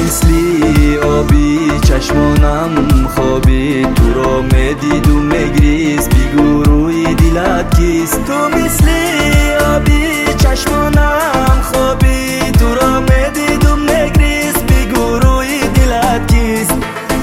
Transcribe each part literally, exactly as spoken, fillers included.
مثلی آبی چشمانم خوابی، تو را میدید و میگریست بگو روی دلت کیست. تو مثلی آبی چشمانم خوابی، تو را میدید و میگریست بگو روی دلت کیست.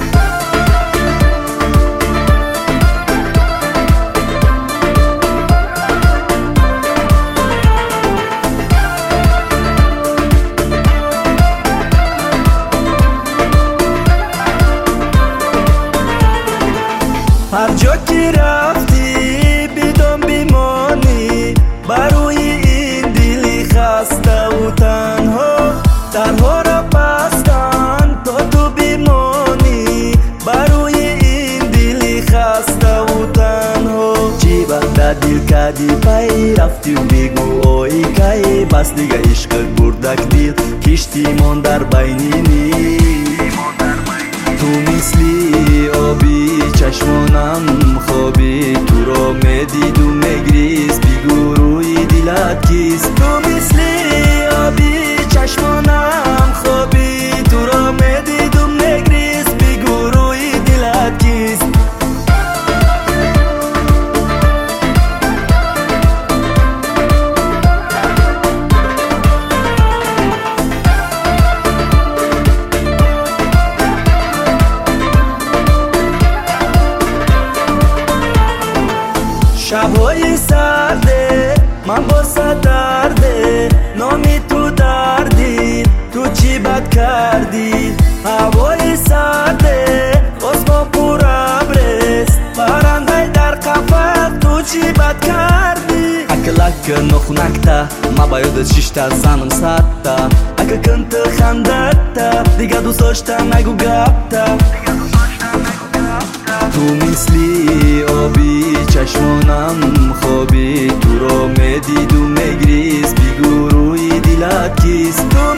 هر جا که رفتی بدون بیمانی، بروی این دلی خسته و تنها، درها را بستن تا تو بیمانی، بروی این دلی خسته و تنها. چی بنده دل کردی پای رفتی و بگو آی کی، بس دیگه عشقت بردک دل کشتی من در بینینی. تو مثلی آبی چشمانم خوابی، تو را میدید و میگریست بگو روی دلت کیست. تو مثلی آبی چشمانم خوابی، تو را میدید و میگریست بگو روی دلت کیست. شبهای سرده من با درده، نامی تو دردی تو چی بد کردی. هوای سرده آسمان پر ابرست، پرنده در قفس تو چی بد کردی. اکلک نخنکتا ما باید ششتا زنم ساتا، اکا کنت خندتا دیگه دوست داشتم نگو گپتا. تو مثلی آبی چشمانم خوابی، تو را میدید و میگریست بگو روی دلت کیست.